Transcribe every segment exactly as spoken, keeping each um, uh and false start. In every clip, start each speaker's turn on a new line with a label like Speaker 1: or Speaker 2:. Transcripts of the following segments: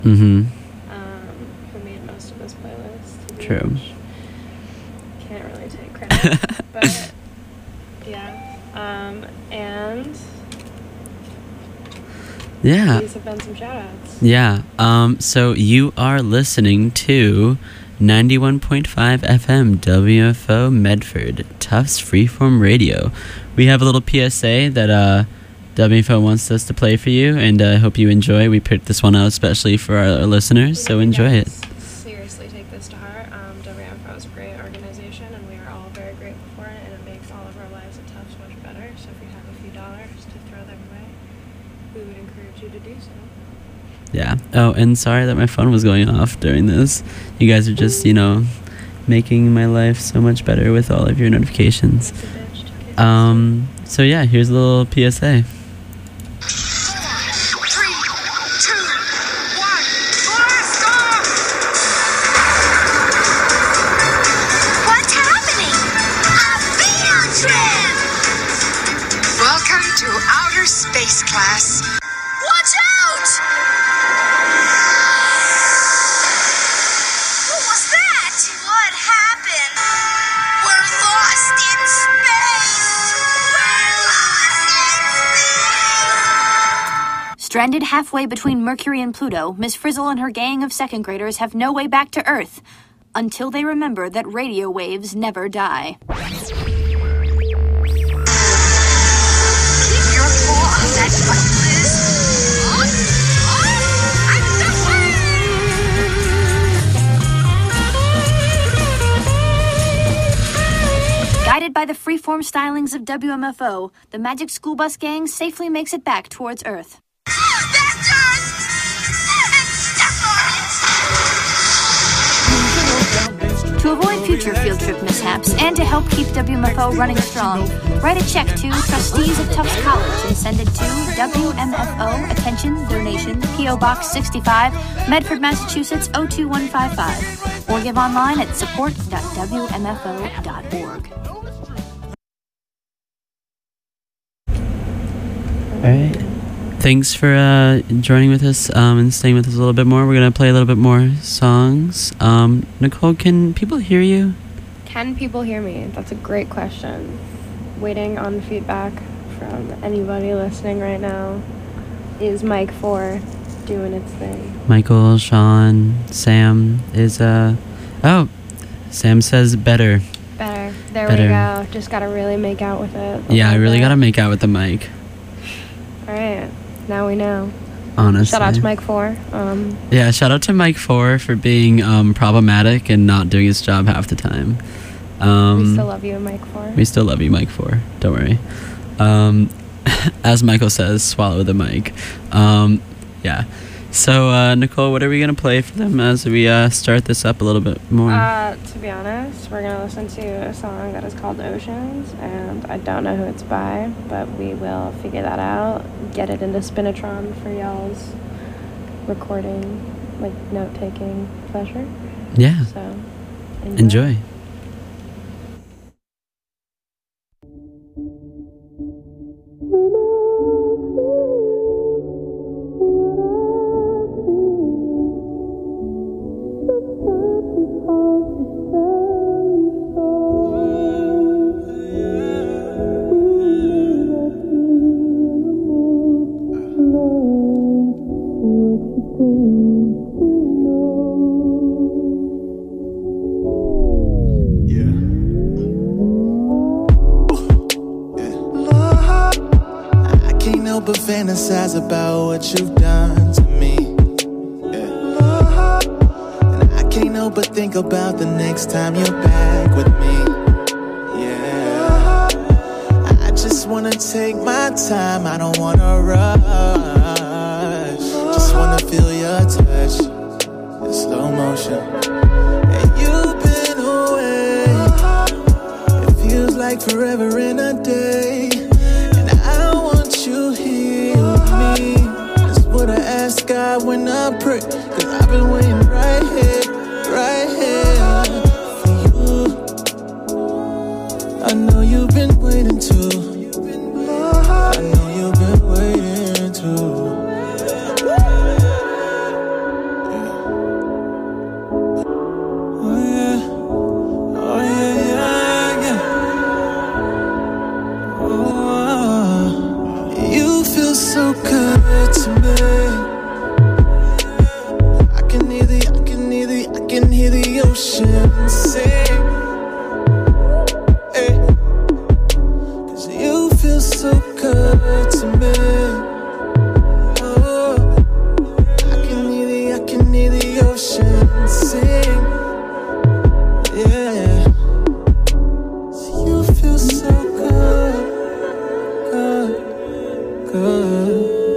Speaker 1: Mm-hmm.
Speaker 2: Um, who made most of this playlist.
Speaker 1: True.
Speaker 2: Can't really take credit, but yeah. Um, and
Speaker 1: yeah.
Speaker 2: these have been some shout-outs.
Speaker 1: Yeah. Um, so you are listening to ninety-one point five F M W F O Medford, Tufts Freeform Radio. We have a little P S A that uh, W F O wants us to play for you, and I uh, hope you enjoy. We picked this one out especially for our, our listeners, so enjoy it.
Speaker 2: Seriously take this to heart. Um, W F O is a great organization, and we are all very grateful for it, and it makes all of our lives at Tufts much better. So if you have a few dollars to throw their way, we would encourage you to do so.
Speaker 1: Yeah. Oh, and sorry that my phone was going off during this. You guys are just, you know, making my life so much better with all of your notifications. Um, so yeah, here's a little P S A.
Speaker 3: Space class. Watch out! What was that? What happened? We're lost in space! We're lost in space!
Speaker 4: Stranded halfway between Mercury and Pluto, Miss Frizzle and her gang of second graders have no way back to Earth until they remember that radio waves never die. Guided by the freeform stylings of W M F O, the Magic School Bus Gang safely makes it back towards Earth. To avoid future field trip mishaps and to help keep W M F O running strong, write a check to Trustees of Tufts College and send it to W M F O, attention, donation, P O Box sixty-five, Medford, Massachusetts oh two one five five, or give online at support dot w m f o dot org.
Speaker 1: All right. Thanks for uh, joining with us um, and staying with us a little bit more. We're going to play a little bit more songs. Um, Nicole, can people hear you?
Speaker 2: Can people hear me? That's a great question. Waiting on feedback from anybody listening right now. Is Mic four doing its thing?
Speaker 1: Michael, Sean, Sam is... Uh, oh, Sam says better.
Speaker 2: Better. There
Speaker 1: better.
Speaker 2: we go. Just got to really make out with it.
Speaker 1: Yeah, I really
Speaker 2: got
Speaker 1: to make out with the mic.
Speaker 2: All right. Now we know.
Speaker 1: Honestly.
Speaker 2: Shout out to Mic four. Um,
Speaker 1: yeah, shout out to Mic four for being um, problematic and not doing his job half the time. Um,
Speaker 2: we still love you, Mic four.
Speaker 1: We still love you, Mic four. Don't worry. Um, as Michael says, swallow the mic. Um, yeah. So, uh, Nicole, what are we going to play for them as we uh, start this up a little bit more?
Speaker 2: Uh, to be honest, we're going to listen to a song that is called Oceans, and I don't know who it's by, but we will figure that out, get it into Spinatron for y'all's recording, like, note-taking pleasure.
Speaker 1: Yeah.
Speaker 2: So, enjoy.
Speaker 1: Enjoy.
Speaker 5: But fantasize about what you've done to me. Yeah. And I can't help but think about the next time you're back with me. Yeah. I just wanna take my time, I don't wanna rush. Just wanna feel your touch in slow motion. And you've been away, it feels like forever in a day. You heal me. That's what I ask God when I pray. Cause I've been waiting right here, right here for you. I know you've been waiting too. I know you've been waiting too. ocean sing. Hey. Cause you feel so good to me. Oh, I can hear the, I can hear the ocean sing. Yeah. So you feel so good, good, good.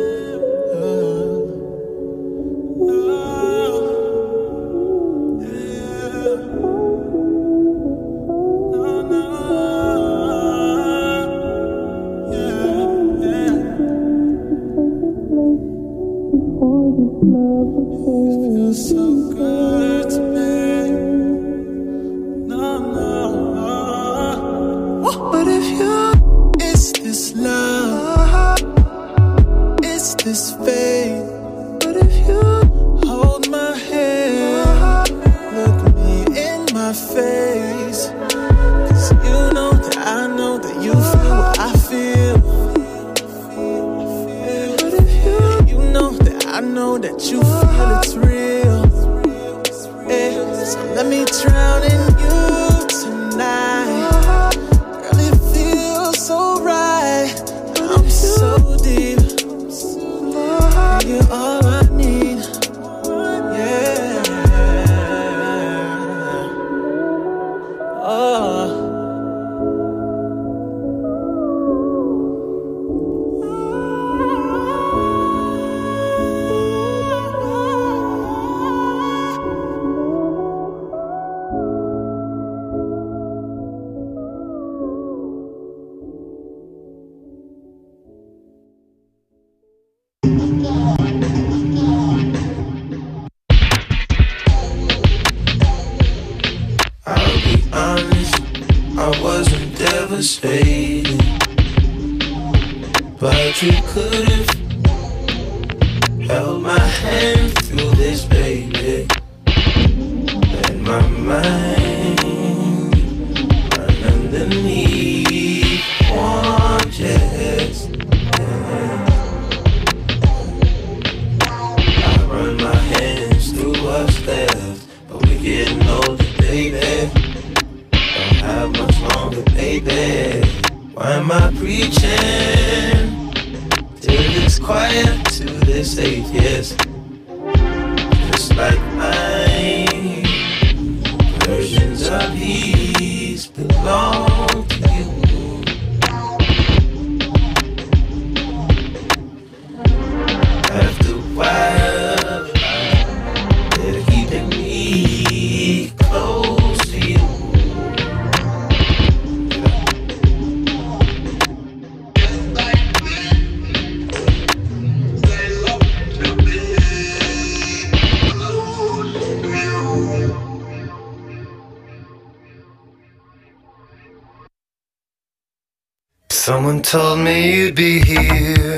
Speaker 6: Someone told me you'd be here,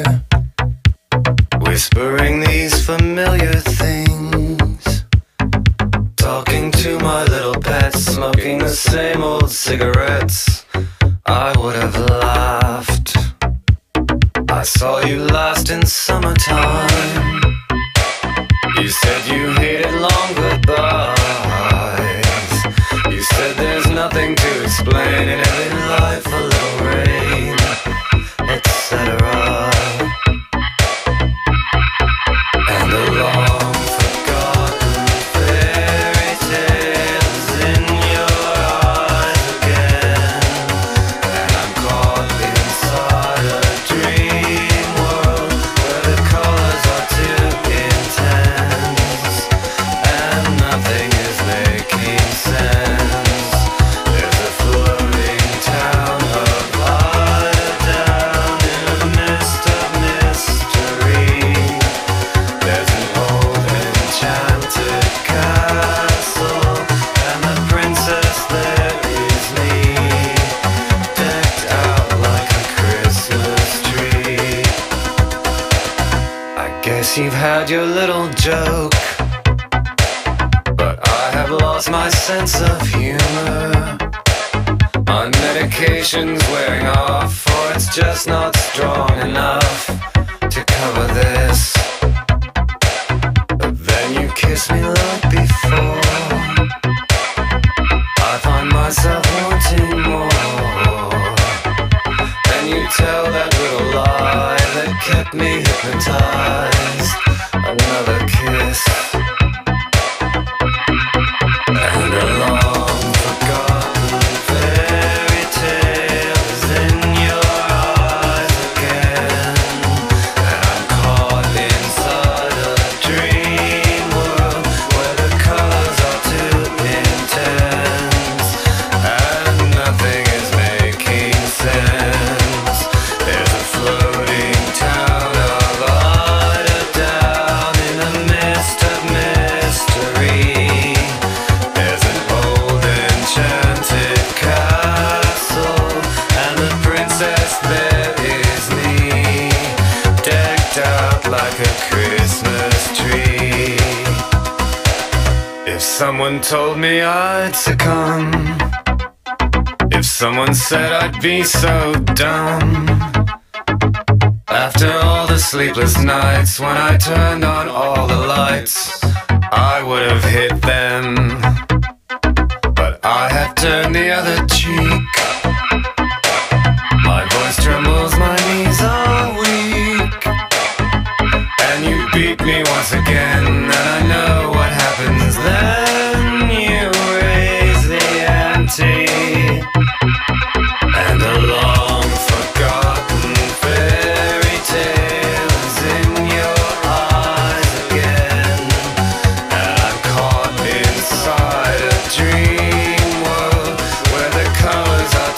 Speaker 6: whispering these familiar things, talking to my little pets, smoking the same old cigarettes. I would have laughed. I saw you last in summertime. You said you hated long goodbyes. You said there's nothing to explain in every life, a little rain, et cetera. And a long forgotten fairy tale is in your eyes again. And I'm caught inside a dream world where the colors are too intense and nothing is making sense. There's a floating town of light down in a mist of mystery. There's an old enchanted castle, and the princess there is me, decked out like a Christmas tree. I guess you've had your little joke, but I have lost my sense of humor. My medication's wearing off, or it's just not strong enough to cover this. But then you kiss me like before, me hypnotized. Another kiss and a long forgotten fairy tale is in your eyes again. And I'm caught inside a dream world where the colors are too intense and nothing is making sense. There's a floating town of Eiderdown in a mist of mystery. There's an old enchanted castle, and the princess there is me, decked out like a Christmas tree. If someone told me I'd succumb, if someone said I'd be so dumb, after all the sleepless nights when I turned on all the lights, I would have hit them, but I have turned the other cheek. My voice trembles, my knees are weak, and you beat me once again, and I know what happens then. You raise the ante, and a long forgotten fairy tale is in your eyes again. And I'm caught inside a dream world where the colors are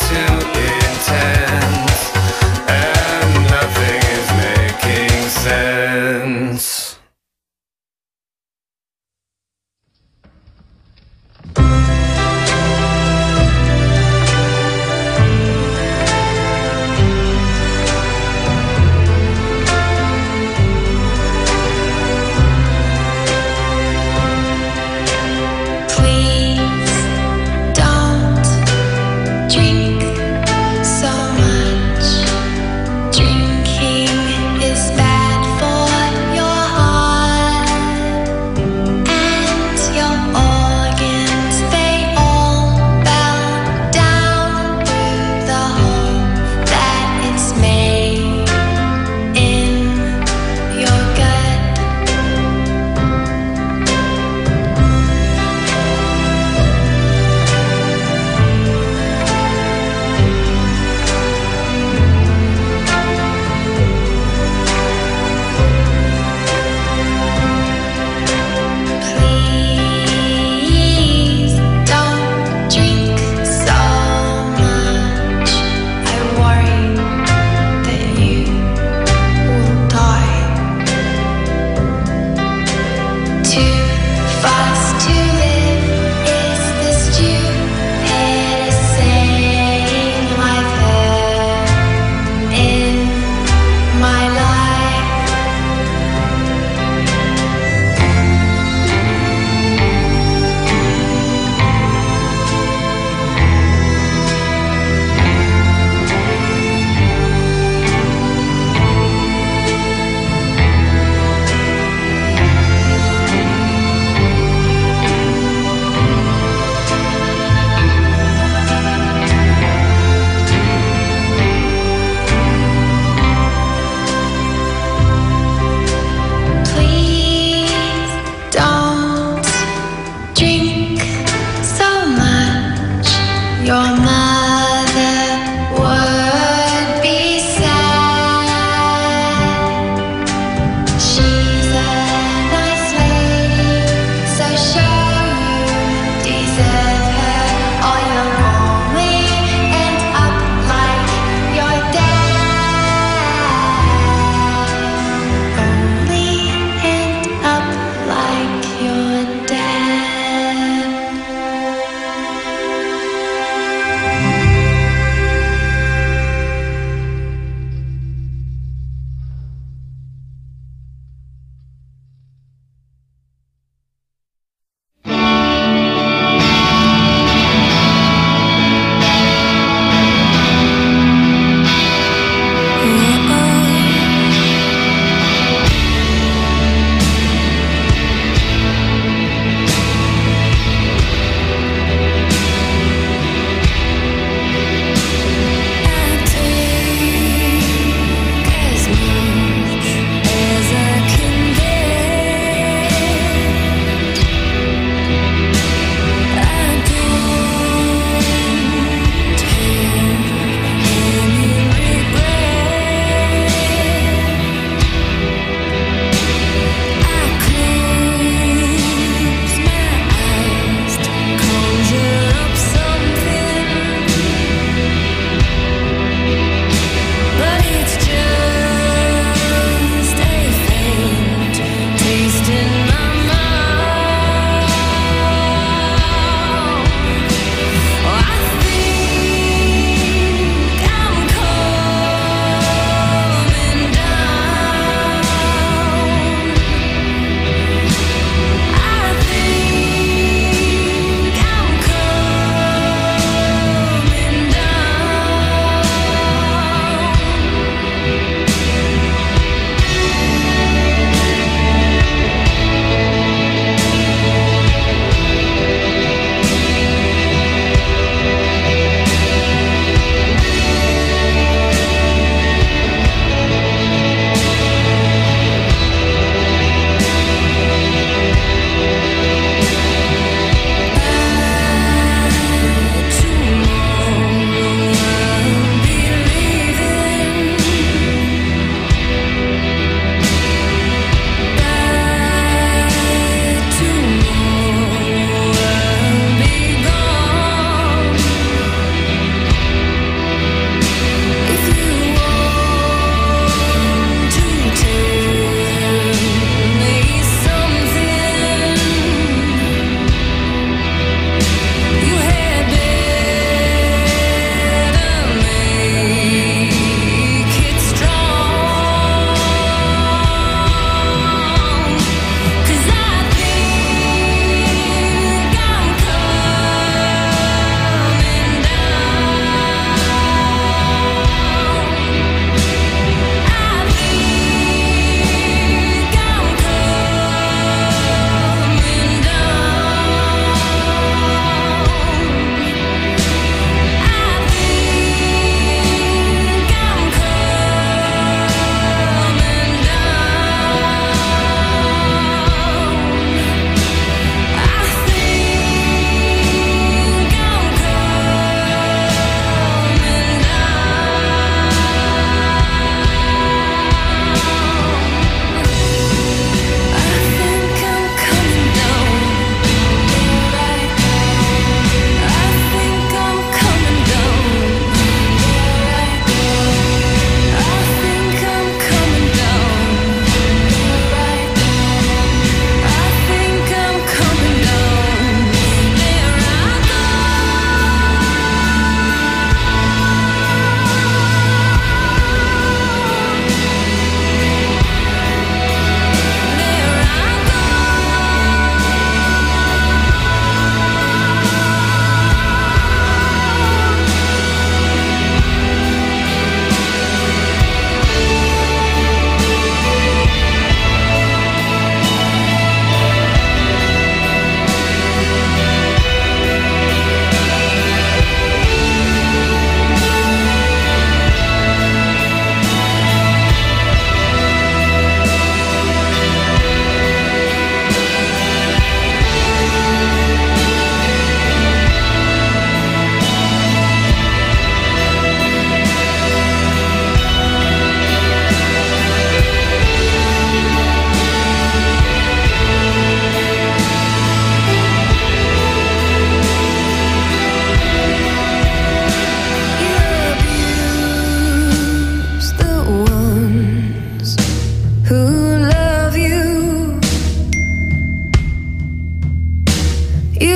Speaker 7: You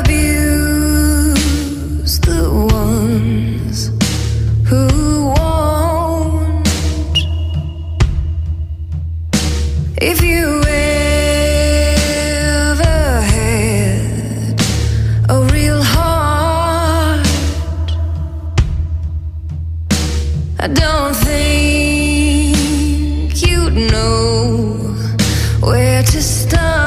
Speaker 7: abuse the ones who won't. If you ever had a real heart, I don't think you'd know where to start.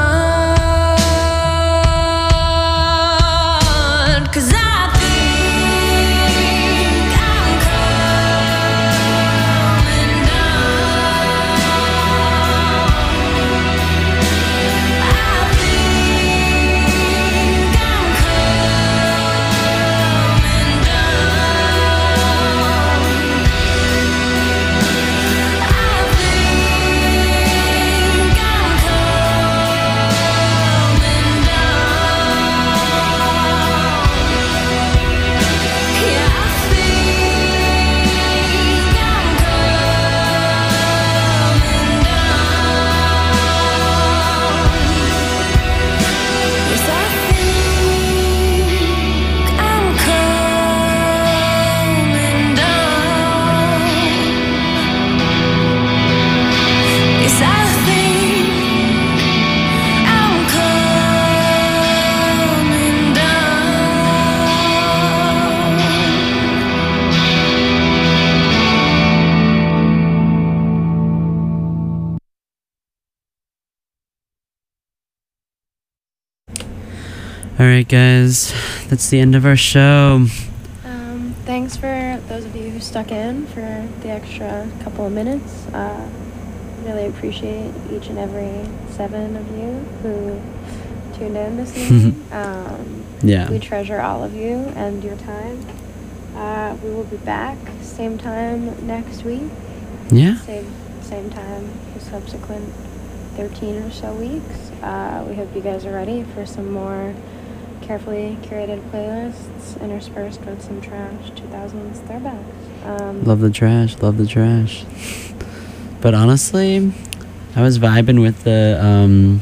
Speaker 1: Alright guys, that's the end of our show.
Speaker 2: Um, thanks for those of you who stuck in for the extra couple of minutes. Uh, really appreciate each and every seven of you who tuned in this evening. um,
Speaker 1: Yeah.
Speaker 2: We treasure all of you and your time. Uh, we will be back same time next week.
Speaker 1: Yeah.
Speaker 2: Same, same time for subsequent thirteen or so weeks. Uh, we hope you guys are ready for some more carefully curated playlists interspersed with some trash two thousands throwbacks. Um,
Speaker 1: Love the trash, love the trash. But honestly, I was vibing with the um,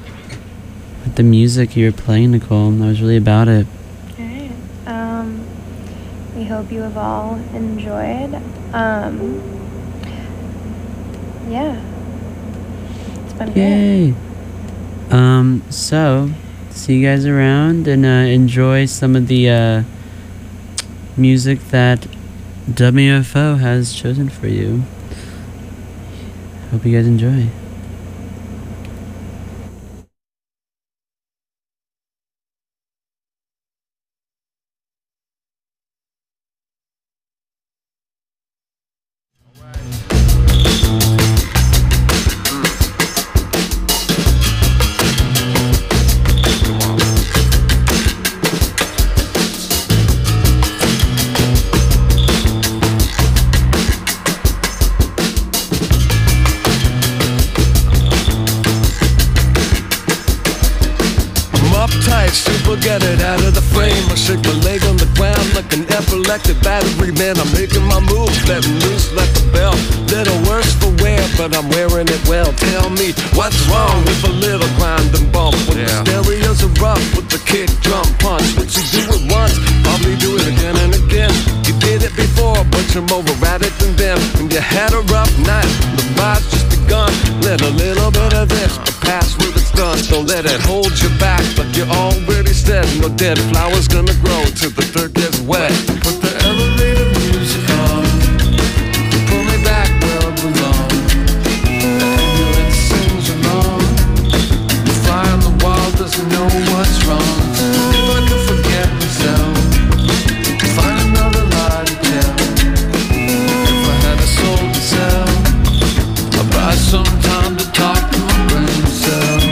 Speaker 1: with the music you were playing, Nicole. I was really about it.
Speaker 2: Alright. Um, we hope you have all enjoyed. Um, yeah. It's been
Speaker 1: Yay! Um, so, see you guys around and uh, enjoy some of the uh, music that W F O has chosen for you. Hope you guys enjoy.
Speaker 8: Get it out of the frame. I shake my leg on the ground like an epileptic battery. Man, I'm making my moves, letting loose like a bell. Little worse for wear, but I'm wearing it well. Tell me, what's wrong with a little grind and bump? When yeah. the stereos are rough with the kick, drum, punch. What you do it once, probably do it again and again. You did it before, but you're more erratic than them. When you had a rough night, the ride's just begun. Let a little bit of this, but pass when it's done. Don't let it hold you back, like you already said. No dead flowers gonna grow till the dirt gets wet. Put the elevator music on, pull me back where I belong. The ambulance sings along. The fly on the wall doesn't know what's wrong. If I could forget myself, find another lie to tell. If I had a soul to sell, I'd buy some time to talk to my brain cell.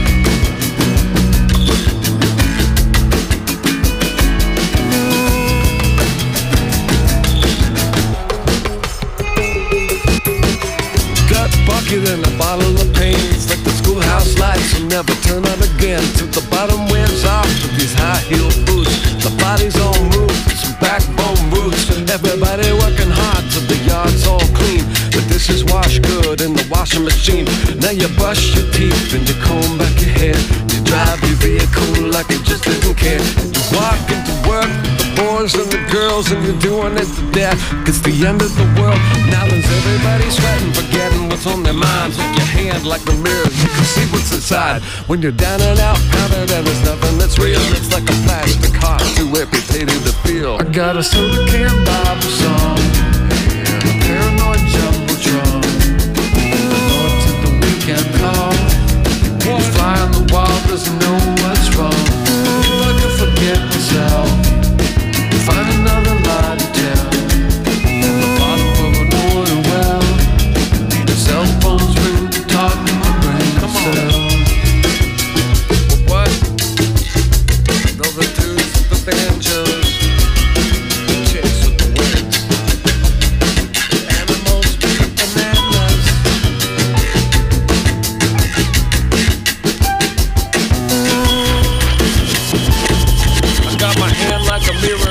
Speaker 8: In a bottle of pain, it's like the schoolhouse lights will never turn on again. Till the bottom wears off with these high heel boots. The body's all moved, some backbone roots. Everybody working hard till the yard's all clean. The dishes wash good in the washing machine. Now you brush your teeth and you comb back your hair. You drive your vehicle like you just didn't care. You walk into work, the boys and the girls, and you're doing it to death. It's the end of the world. Now there's everybody sweating, forgetting what's on their minds. With your hand like the mirror, you can see what's inside. When you're down and out, powdered, and there's nothing that's real. It's like a plastic heart, too amputated to feel. I got a soda can Bible song, and a paranoid jumbotron. Going to the weekend call. Fly on the wall, doesn't know what's wrong. I can forget myself, find another line to tell. At the bottom of an oil well, the cell phones ring to talk to my brain itself. What? Those are dudes with the banjos, chicks with the wigs, animals with the bananas. Got my hand like a mirror.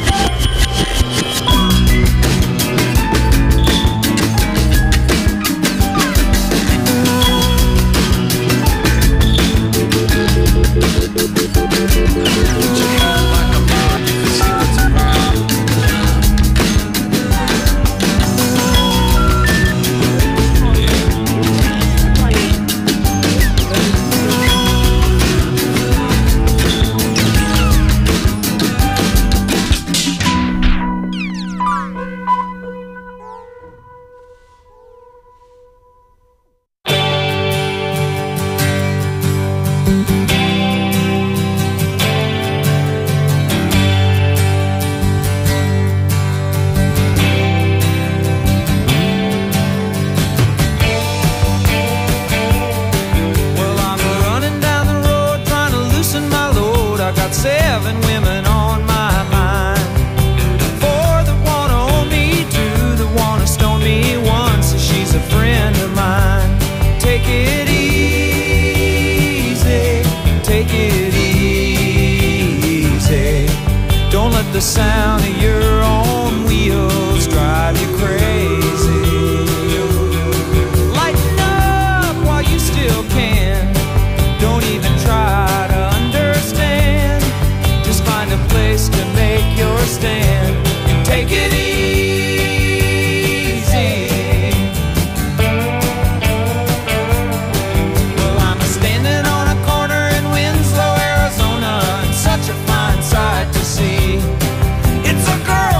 Speaker 9: The sound of your own wheels drive you crazy. Lighten up while you still can. Don't even try to understand. Just find a place to make your stand and take it easy. Well, I'm standing on a corner in Winslow, Arizona, and such a fine sight to see. It's a girl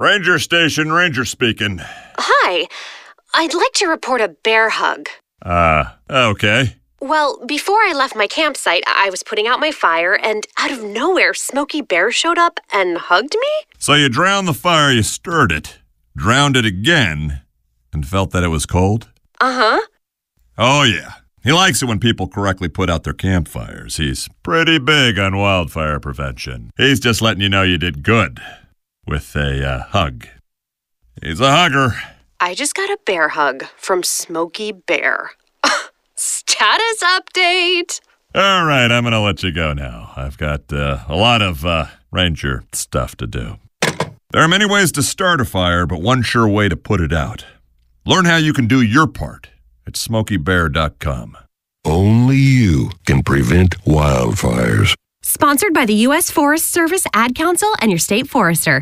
Speaker 10: Ranger Station, Ranger speaking.
Speaker 11: Hi. I'd like to report a bear hug.
Speaker 10: Uh, okay.
Speaker 11: Well, before I left my campsite, I was putting out my fire, and out of nowhere, Smokey Bear showed up and hugged me?
Speaker 10: So you drowned the fire, you stirred it, drowned it again, and felt that it was cold?
Speaker 11: Uh-huh.
Speaker 10: Oh, yeah. He likes it when people correctly put out their campfires. He's pretty big on wildfire prevention. He's just letting you know you did good with a uh, hug. He's a hugger.
Speaker 11: I just got a bear hug from Smokey Bear. Status update!
Speaker 10: All right, I'm going to let you go now. I've got uh, a lot of uh, ranger stuff to do. There are many ways to start a fire, but one sure way to put it out. Learn how you can do your part at smokey bear dot com.
Speaker 12: Only you can prevent wildfires.
Speaker 13: Sponsored by the U S Forest Service, Ad Council, and your state forester.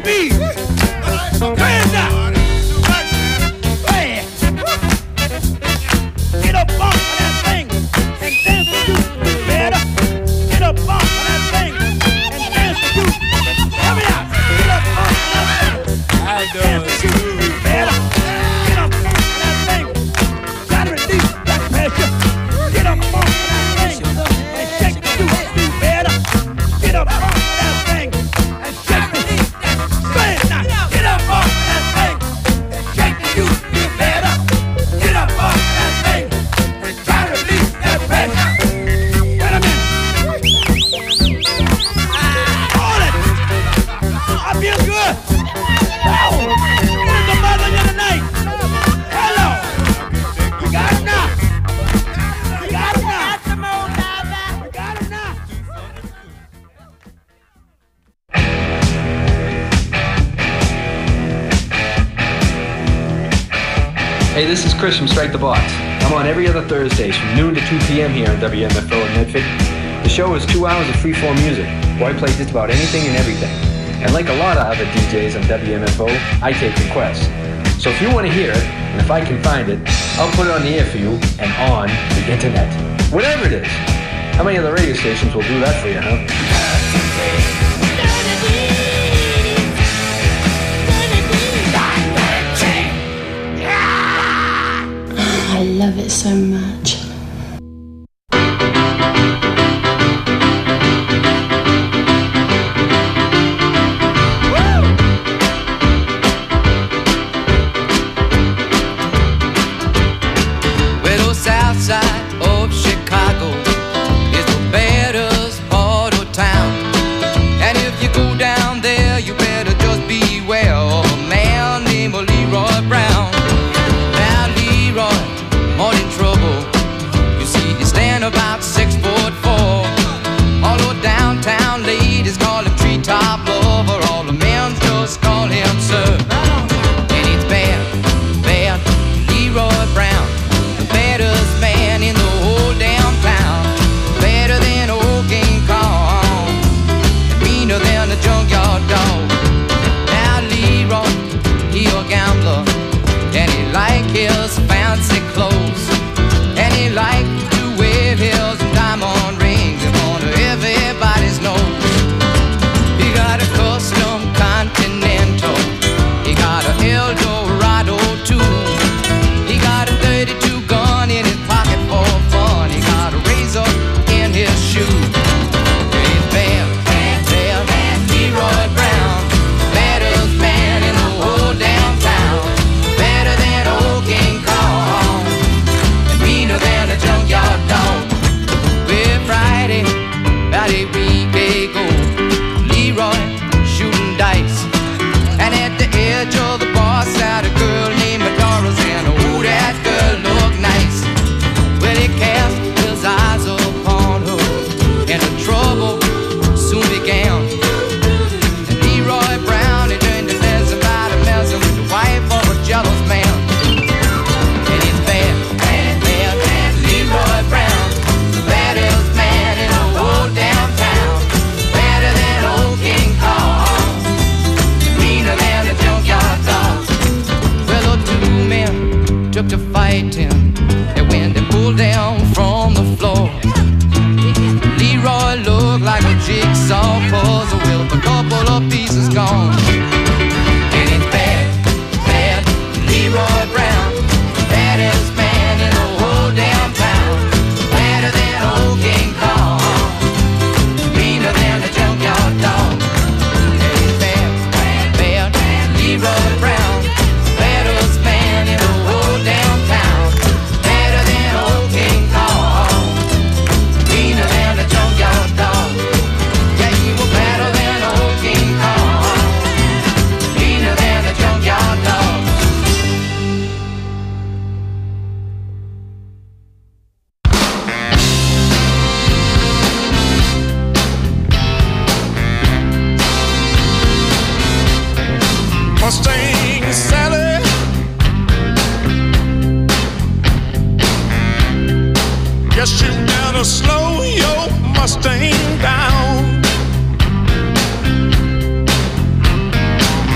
Speaker 14: me. Go ahead now. Go ahead. Get up off of that thing and dance the you better. Get up off of that thing and dance the you. Help me out. Get up off of that thing and dance the you better. Get up off of that thing. Gotta release that pressure. Get up off of that thing and shake the you. You better. Get up off of that thing and shake the you. Say it now. Get up off of that thing and shake the you. You better. Get up off of that thing and try to release that pressure. Wait a minute. Hold it. I feel good. Wow. Where's the mother in the night? Hello. You got it now. You got it now. You got it now.
Speaker 15: Hey, this is Chris from Strike the Box. I'm on every other Thursdays from noon to two p.m. here on W M F O in Medford. The show is two hours of free-form music, where I play just about anything and everything. And like a lot of other D Js on W M F O, I take requests. So if you want to hear it, and if I can find it, I'll put it on the air for you and on the internet. Whatever it is. How many other radio stations will do that for you, huh?
Speaker 16: I love it so much.
Speaker 9: Well, the south side of Chicago is the baddest part of town. And if you go down there, you better just beware of a man named Leroy Brown. Now, Leroy, more in trouble. You see, you stand about six foot four. All the downtown ladies call him treetop lover. All the men just call him sir. And it's bad, bad, Leroy Brown, the baddest man in the whole damn town. Better than old King Kong, meaner than a junkyard dog. Now Leroy, he a gambler, and he like his fancy clothes, and he like to wear his diamond rings in front of everybody's nose. He got a custom Continental, he got a Eldorado too. He got a thirty-two gun in his pocket for fun. He got a razor in his shoe. He's bad, bad, bad, Leroy Brown, baddest man in the whole damn town. Better than old King Kong, and meaner than a junkyard dog. Well, Friday, about a week ago, Leroy shooting dice, and at the edge of the bar sat a girl named Doris, and oh, that girl looked nice. Well, he cast his eyes upon her, and the trouble soon began. And Leroy Brown, he turned to mess about a messing with the wife of a jealous man. And it's bad, bad, bad, bad, Leroy Brown, the baddest man in the whole damn town. Better than old King Kong, meaner than a junkyard dog. Well, the two men took to fighting, and when they pulled down from the floor, Leroy looked like a jigsaw puzzle with a couple of pieces gone. And it's bad, bad, Leroy Brown, baddest man in the whole damn town. Better than old King Kong, meaner than a junkyard dog. And it's bad, bad, bad, Leroy Brown, baddest man in the whole damn town. Better than old King Kong, meaner than a junkyard dog. Yeah, he was better than old King Kong, meaner than a junkyard dog.
Speaker 8: Mustang Sally, guess you better slow your Mustang down.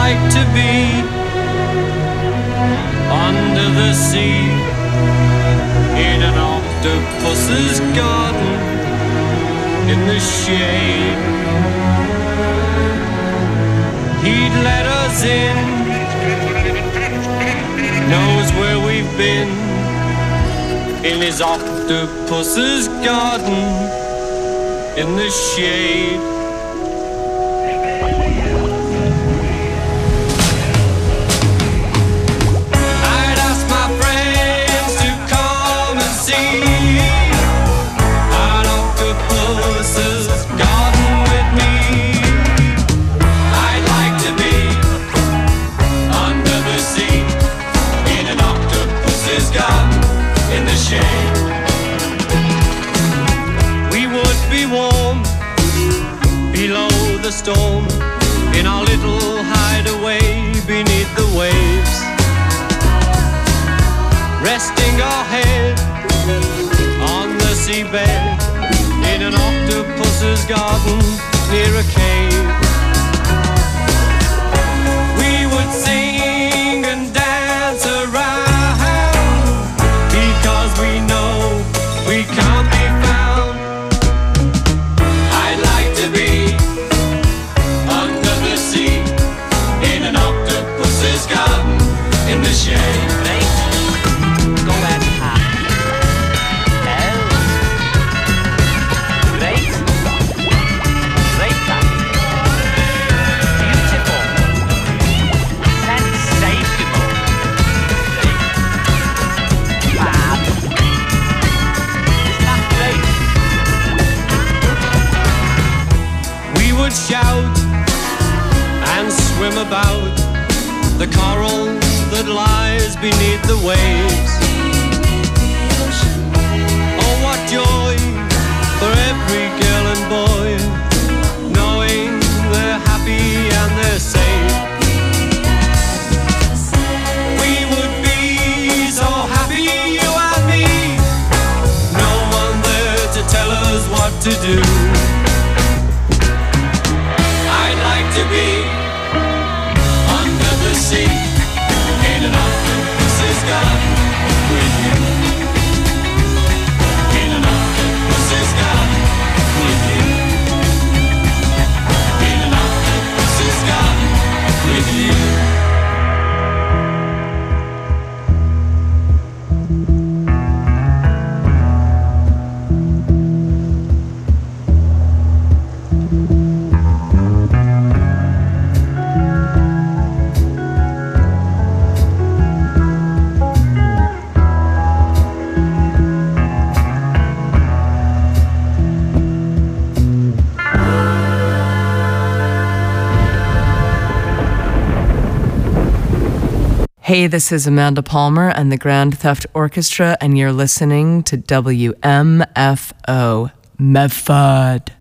Speaker 16: like to be under the sea in an octopus's garden in the shade. He'd let us in, knows where we've been, in his octopus's garden in the shade. I'd ask my friends to come and see an octopus's garden with me. I'd like to be under the sea in an octopus's garden in the shade. We would be warm below the storm in our little hideaway beneath the waves, resting our head on the seabed in an octopus's garden near a cave. We would sing and dance around because we know we can't be found. I'd like to be under the sea in an octopus's garden in the shade. Go back high. Oh. Great. Great. Beautiful. Sensational. Fab. Isn't that great? We would shout and swim about the coral that lies beneath the waves. Oh, what joy for every girl and boy, knowing they're happy and they're safe. We would be so happy, you and me, no one there to tell us what to do. I'd like to be under the sea in an octopus's garden with you. In an octopus's garden with you. In an octopus's garden with you.
Speaker 17: Hey, this is Amanda Palmer and the Grand Theft Orchestra, and you're listening to W M F O Medford.